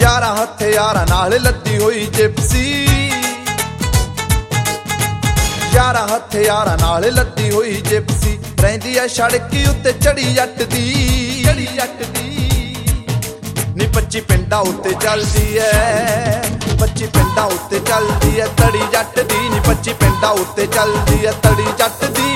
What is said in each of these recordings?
यारा हथियारा नाल लद्दी होई जिप्सी, यारा हथियारा नाल लद्दी होई जिप्सी। रहिंदी ऐ सड़की उत्ते चढ़ी जट दी, चढ़ी जट दी नी 25 पिंडां उत्ते चलदी ऐ, 25 पिंडां उत्ते चलदी ऐ तड़ी जट दी नी 25 पिंडां उत्ते चलदी ऐ तड़ी जट दी।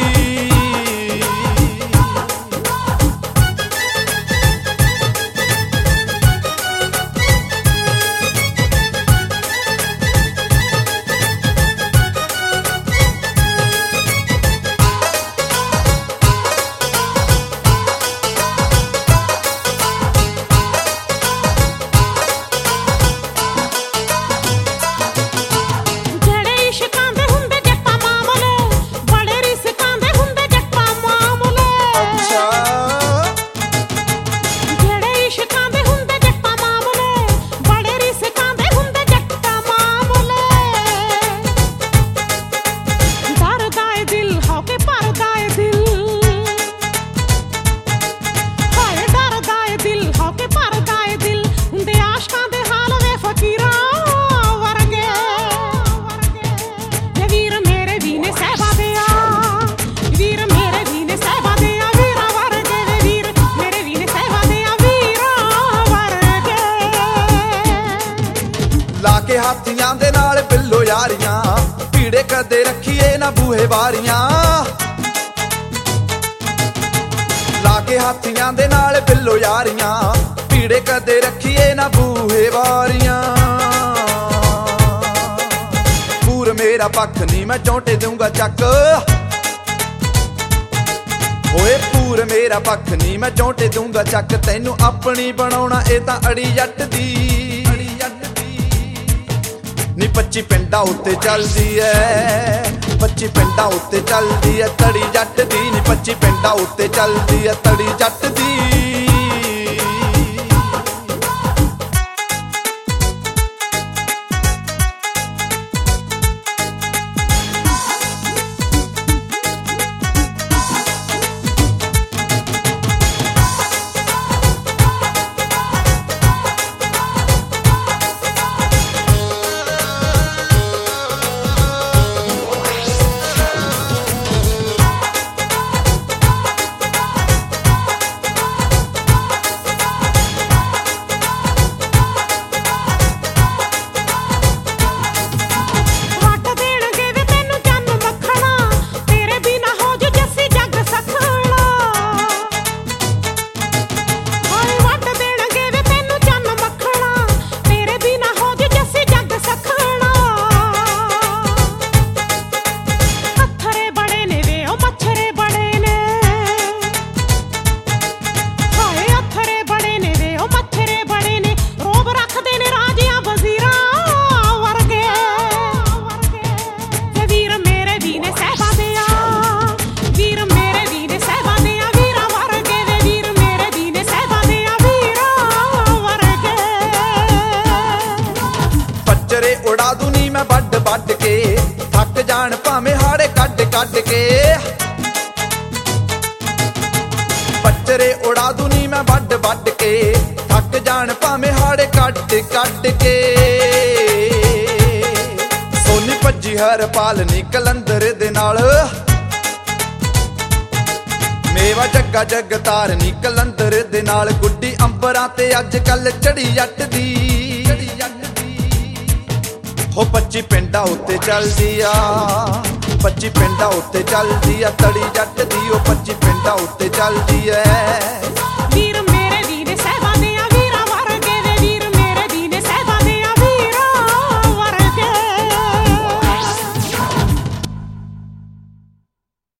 लाके हाथियां दे नाल बिल्लो यारियां, भीड़े कदे रखिए ना बूहे बारियां। लाके हाथियां दे नाल बिल्लो यारियां, भीड़े कदे रखिए ना बूहे बारियां। पूर मेरा पक्ख नी मैं चौंटे दूंगा चक, होए पूर मेरा पक्ख नी मैं चौंटे दूंगा चक। तैनू अपनी बनाउणा ए तां अड़ी जट दी नी 25 पिंडां उत्ते चलदी ऐ, 25 पिंडां उत्ते चलदी ऐ तड़ी जट दी नी 25 पिंडां उत्ते चलदी ऐ तड़ी जट दी। उड़ा दूं नी मैं बड बड के, थक जान भावें हाड़े कड कड के। पच्चरे उड़ा दूं नी मैं बड बड के, थक जान भावें हाड़े कड कड के। सोनी भज्जी हरपाल नी कलंदर दे नाल, मेवा जग्गा जगतार नी कलंदर दे नाल। गुड्डी अंबरां ते अज कल चढ़ी जट दी, हो 25 पिंडां उत्ते चलदी आ, 25 पिंडां उत्ते चलदी आ तड़ी जट दी। ओ 25 पिंडां उत्ते चलदी ऐ।